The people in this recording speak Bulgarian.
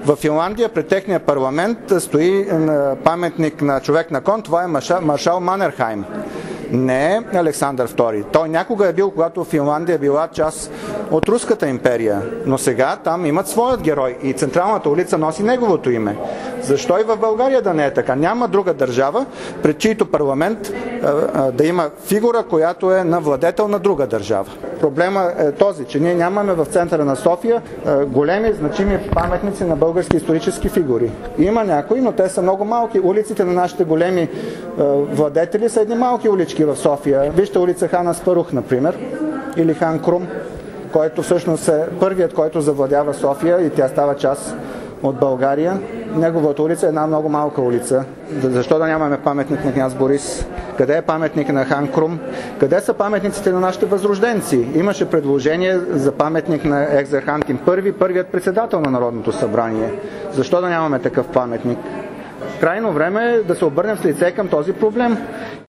В Финландия пред техния парламент стои паметник на човек на кон, това е маршал Манерхайм. Не е Александър II. Той някога е бил, когато Финландия е била част от Руската империя, но сега там имат своят герой и централната улица носи неговото име. Защо и в България да не е така? Няма друга държава, пред чийто парламент да има фигура, която е на владетел на друга държава. Проблема е този, че ние нямаме в центъра на София големи, значими паметници на български исторически фигури. Има някои, но те са много малки. Улиците на нашите големи владетели са едни малки улички в София. Вижте улица Хан Аспарух, например, или Хан Крум, който всъщност е първият, който завладява София и тя става част от България. Неговата улица е една много малка улица. Защо да нямаме паметник на княз Борис? Къде е паметник на Хан Крум? Къде са паметниците на нашите възрожденци? Имаше предложение за паметник на Екзархантин I, първият председател на Народното събрание. Защо да нямаме такъв паметник? Крайно време е да се обърнем с лице към този проблем.